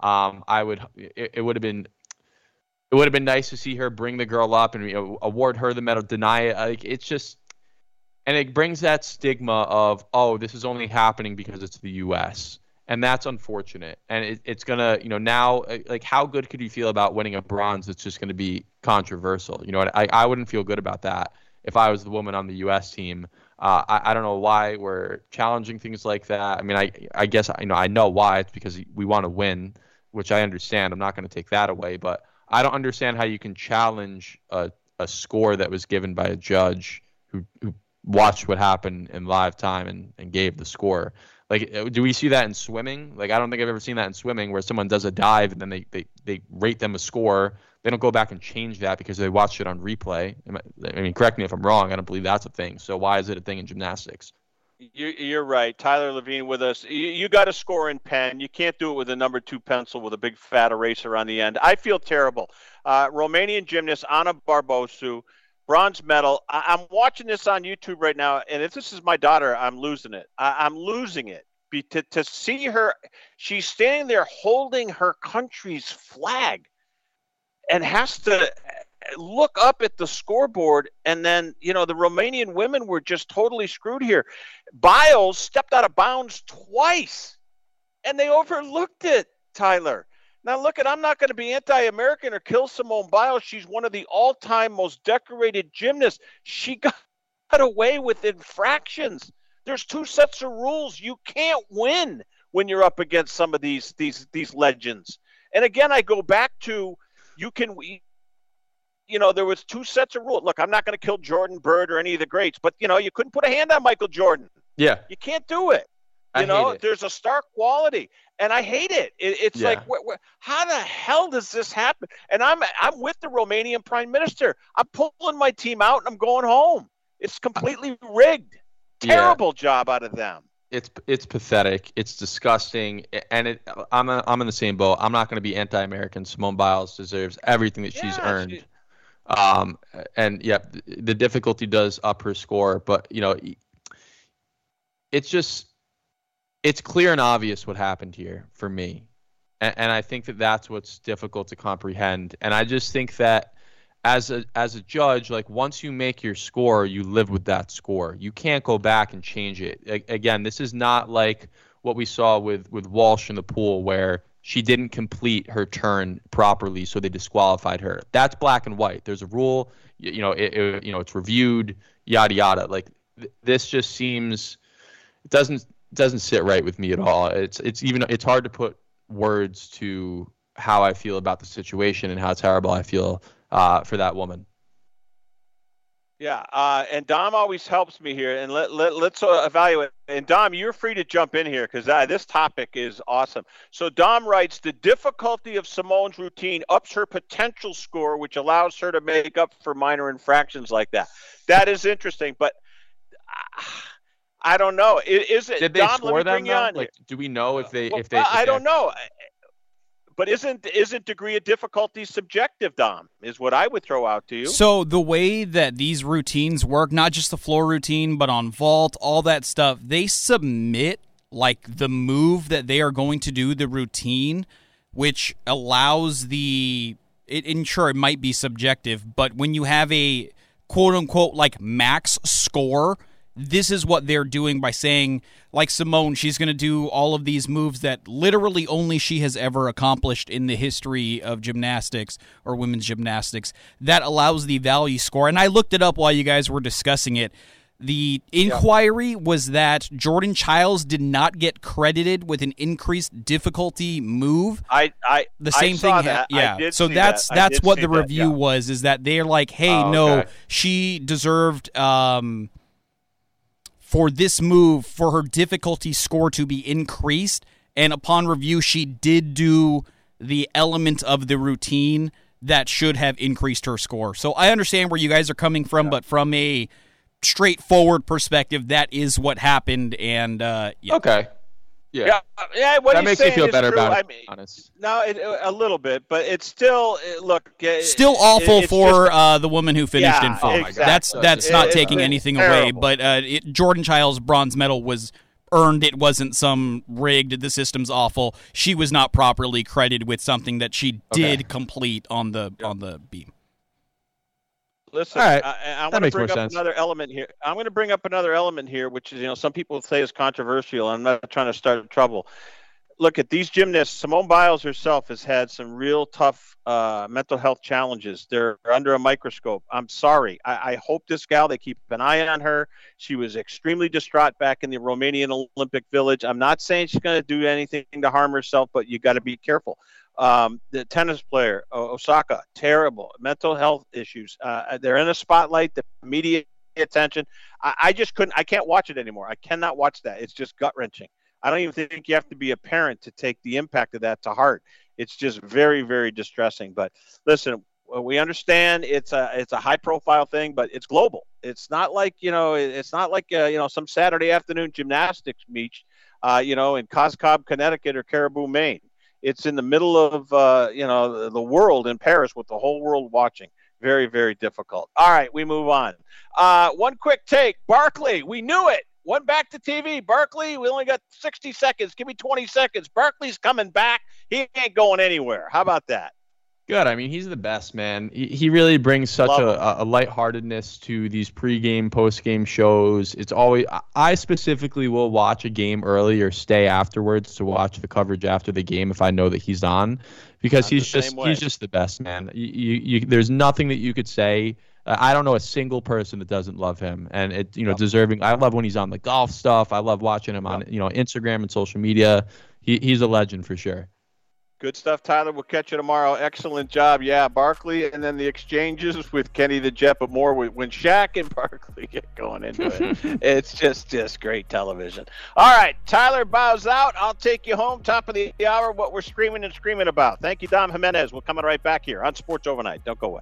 It would have been nice to see her bring the girl up and, you know, award her the medal, deny it. Like, it's just, and it brings that stigma of, oh, this is only happening because it's the U.S. And that's unfortunate. And it's gonna, you know, now, like, how good could you feel about winning a bronze that's just going to be controversial? You know, I wouldn't feel good about that if I was the woman on the U.S. team. I don't know why we're challenging things like that. I mean, I guess, you know, I know why. It's because we want to win, which I understand. I'm not going to take that away, but I don't understand how you can challenge a score that was given by a judge who watched what happened in live time and gave the score. Like, do we see that in swimming? Like, I don't think I've ever seen that in swimming, where someone does a dive and then they rate them a score. They don't go back and change that because they watched it on replay. I mean, correct me if I'm wrong. I don't believe that's a thing. So why is it a thing in gymnastics? You're right. Tyler Levine with us. You got to score in pen. You can't do it with a number 2 pencil with a big fat eraser on the end. I feel terrible. Romanian gymnast Ana Barbosu, bronze medal. I'm watching this on YouTube right now, and if this is my daughter, I'm losing it. I'm losing it. To see her, she's standing there holding her country's flag and has to look up at the scoreboard, and then, you know, the Romanian women were just totally screwed here. Biles stepped out of bounds twice, and they overlooked it, Tyler. Now, look, I'm not going to be anti-American or kill Simone Biles. She's one of the all-time most decorated gymnasts. She got away with infractions. There's 2 sets of rules. You can't win when you're up against some of these legends. And again, I go back to, you know, there was 2 sets of rules. Look, I'm not going to kill Jordan, Bird, or any of the greats, but, you know, you couldn't put a hand on Michael Jordan. Yeah. You can't do it. You know, there's a stark quality, and I hate it. It's like, how the hell does this happen? And I'm with the Romanian prime minister. I'm pulling my team out, and I'm going home. It's completely rigged. Terrible job out of them. It's pathetic. It's disgusting, and I'm in the same boat. I'm not going to be anti-American. Simone Biles deserves everything that she's earned. And the difficulty does up her score, but, you know, it's clear and obvious what happened here for me. And I think that that's what's difficult to comprehend. And I just think that as a judge, like, once you make your score, you live with that score. You can't go back and change it. Again, this is not like what we saw with Walsh in the pool, where she didn't complete her turn properly, so they disqualified her. That's black and white. There's a rule, you know, it's reviewed, yada, yada. Like, this just seems it doesn't sit right with me at all. It's hard to put words to how I feel about the situation and how terrible I feel for that woman. Yeah, and Dom always helps me here, and let's evaluate. And Dom, you're free to jump in here because this topic is awesome. So Dom writes, the difficulty of Simone's routine ups her potential score, which allows her to make up for minor infractions like that. That is interesting, but I don't know. Is it? Did they Dom, score them? Like, do we know if they? I don't know. But isn't degree of difficulty subjective, Dom, is what I would throw out to you. So the way that these routines work, not just the floor routine, but on vault, all that stuff, they submit like the move that they are going to do, the routine, which allows sure, it might be subjective, but when you have a quote-unquote like max score, this is what they're doing by saying, like Simone, she's going to do all of these moves that literally only she has ever accomplished in the history of gymnastics or women's gymnastics. That allows the value score. And I looked it up while you guys were discussing it. The inquiry was that Jordan Chiles did not get credited with an increased difficulty move. The same thing. That. Yeah. So that's what the review was, is that they're like, hey, no, she deserved for this move, for her difficulty score to be increased, and upon review, she did do the element of the routine that should have increased her score. So I understand where you guys are coming from, but from a straightforward perspective, that is what happened, and Okay. Yeah. What that makes me feel better true. about it, honest. No, a little bit, but it's still still awful for the woman who finished in fourth. Exactly. That's not taking anything away, but Jordan Chiles' bronze medal was earned. It wasn't some rigged. The system's awful. She was not properly credited with something that she did complete on the beam. Listen, right. I want to bring up another element here. I'm going to bring up another element here, which is, some people say is controversial. I'm not trying to start trouble. Look at these gymnasts. Simone Biles herself has had some real tough mental health challenges. They're under a microscope. I'm sorry. I hope this gal, they keep an eye on her. She was extremely distraught back in the Romanian Olympic Village. I'm not saying she's going to do anything to harm herself, but you got to be careful. The tennis player, Osaka, terrible mental health issues. They're in a spotlight, the media attention. I can't watch it anymore. I cannot watch that. It's just gut wrenching. I don't even think you have to be a parent to take the impact of that to heart. It's just very, very distressing. But listen, we understand it's a high profile thing, but it's global. It's not like, some Saturday afternoon gymnastics meet, in Coscob, Connecticut or Caribou, Maine. It's in the middle of, the world in Paris with the whole world watching. Very, very difficult. All right, we move on. One quick take. Barkley, we knew it. Went back to TV. Barkley, we only got 60 seconds. Give me 20 seconds. Barkley's coming back. He ain't going anywhere. How about that? Good. I mean, he's the best, man. He really brings such a lightheartedness to these pregame, postgame shows. It's always, I specifically will watch a game early or stay afterwards to watch the coverage after the game if I know that he's on, because he's just the best, man. There's nothing that you could say. I don't know a single person that doesn't love him, and deserving. I love when he's on the golf stuff. I love watching him on Instagram and social media. He's a legend for sure. Good stuff, Tyler. We'll catch you tomorrow. Excellent job. Yeah, Barkley, and then the exchanges with Kenny the Jet, but more when Shaq and Barkley get going into it. It's just great television. All right, Tyler bows out. I'll take you home. Top of the hour, what we're screaming about. Thank you, Dom Jimenez. We're coming right back here on Sports Overnight. Don't go away.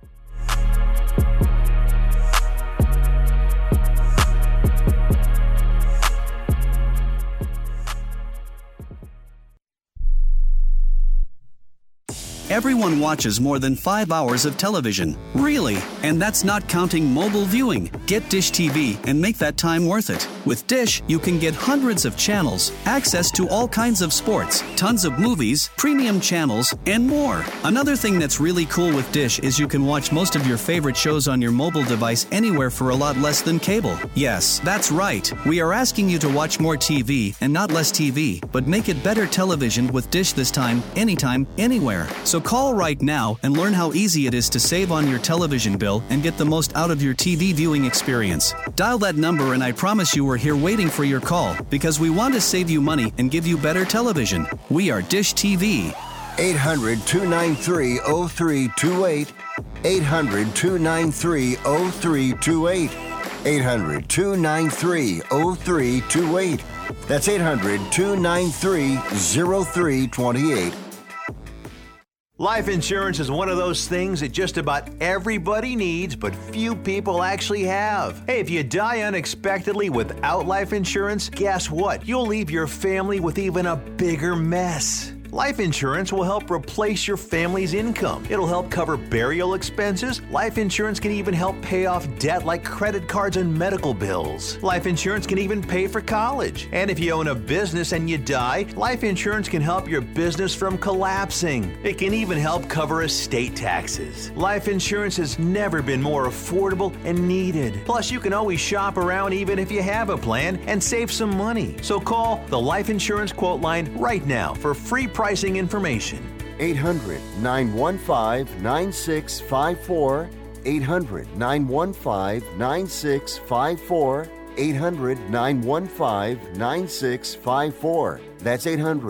Everyone watches more than 5 hours of television. Really? And that's not counting mobile viewing. Get Dish TV and make that time worth it. With Dish, you can get hundreds of channels, access to all kinds of sports, tons of movies, premium channels, and more. Another thing that's really cool with Dish is you can watch most of your favorite shows on your mobile device anywhere for a lot less than cable. Yes, that's right. We are asking you to watch more TV and not less TV, but make it better television with Dish this time, anytime, anywhere. So So call right now and learn how easy it is to save on your television bill and get the most out of your TV viewing experience. Dial that number and I promise you we're here waiting for your call because we want to save you money and give you better television. We are Dish TV. 800-293-0328. 800-293-0328. 800-293-0328. That's 800-293-0328. Life insurance is one of those things that just about everybody needs, but few people actually have. Hey, if you die unexpectedly without life insurance, guess what? You'll leave your family with even a bigger mess. Life insurance will help replace your family's income. It'll help cover burial expenses. Life insurance can even help pay off debt like credit cards and medical bills. Life insurance can even pay for college. And if you own a business and you die, life insurance can help your business from collapsing. It can even help cover estate taxes. Life insurance has never been more affordable and needed. Plus, you can always shop around even if you have a plan and save some money. So call the Life Insurance Quote Line right now for free pricing information. 800-915-9654. 800-915-9654. 800-915-9654. That's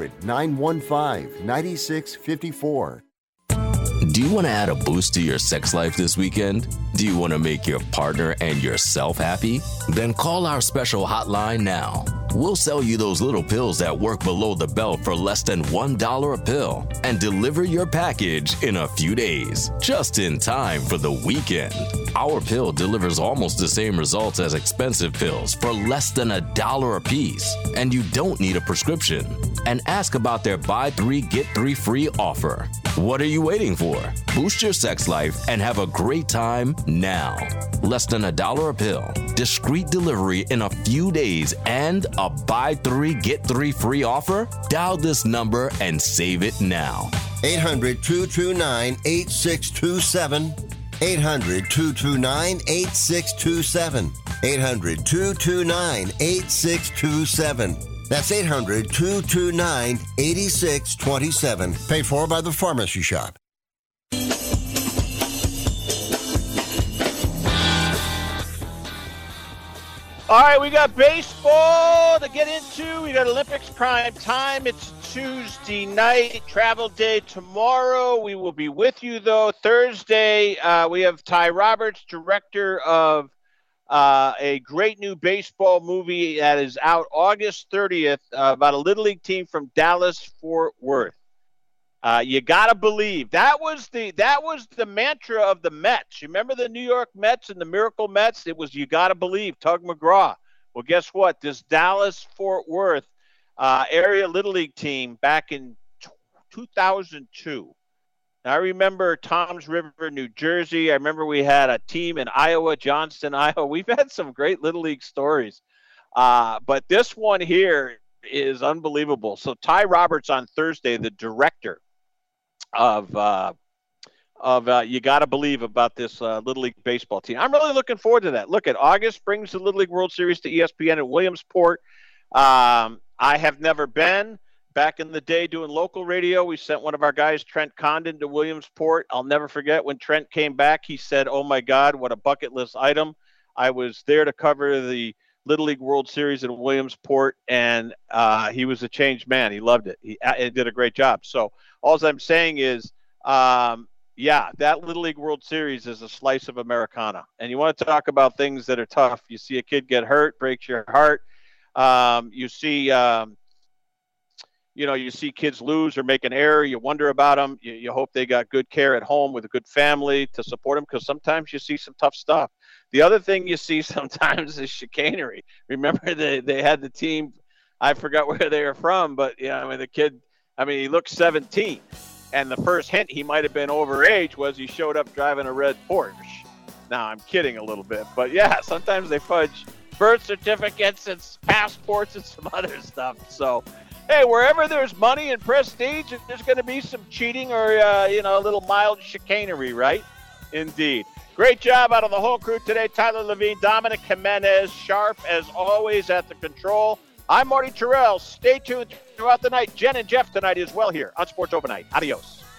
800-915-9654. Do you want to add a boost to your sex life this weekend? Do you want to make your partner and yourself happy? Then call our special hotline now. We'll sell you those little pills that work below the belt for less than $1 a pill and deliver your package in a few days, just in time for the weekend. Our pill delivers almost the same results as expensive pills for less than $1 a piece, and you don't need a prescription. And ask about their buy 3 get 3 free offer. What are you waiting for? Boost your sex life and have a great time now. Less than $1 a pill, discreet delivery in a few days, and a buy 3 get 3 free offer? Dial this number and save it now. 800-229-8627. 800-229-8627. 800-229-8627. That's 800-229-8627. Paid for by the Pharmacy Shop. All right, we got baseball to get into. We got Olympics prime time. It's Tuesday night, travel day tomorrow. We will be with you, though. Thursday, we have Ty Roberts, director of a great new baseball movie that is out August 30th about a Little League team from Dallas-Fort Worth. You gotta believe. That was the mantra of the Mets. You remember the New York Mets and the Miracle Mets? It was you gotta believe, Tug McGraw. Well, guess what? This Dallas-Fort Worth area Little League team back in 2002. Now, I remember Toms River, New Jersey. I remember we had a team in Iowa, Johnston, Iowa. We've had some great Little League stories. But this one here is unbelievable. So Ty Roberts on Thursday, the director of You Gotta Believe about this Little League baseball team. I'm really looking forward to that. Look, at August brings the Little League World Series to ESPN in Williamsport. I have never been. Back in the day doing local radio, we sent one of our guys, Trent Condon, to Williamsport. I'll never forget when Trent came back, he said, "Oh my God, what a bucket list item." I was there to cover the Little League World Series in Williamsport, and he was a changed man. He loved it. He did a great job. So all I'm saying is, that Little League World Series is a slice of Americana. And you want to talk about things that are tough. You see a kid get hurt, breaks your heart. You see kids lose or make an error. You wonder about them. You hope they got good care at home with a good family to support them, because sometimes you see some tough stuff. The other thing you see sometimes is chicanery. Remember they had the team, I forgot where they were from, but the kid, he looked 17. And the first hint he might have been overage was he showed up driving a red Porsche. Now, I'm kidding a little bit, but yeah, sometimes they fudge birth certificates and passports and some other stuff. So, hey, wherever there's money and prestige, there's going to be some cheating or, a little mild chicanery, right? Indeed. Great job out of the whole crew today. Tyler Levine, Dominic Jimenez, sharp as always at the control. I'm Marty Terrell. Stay tuned throughout the night. Jen and Jeff tonight as well here on Sports Overnight. Adios.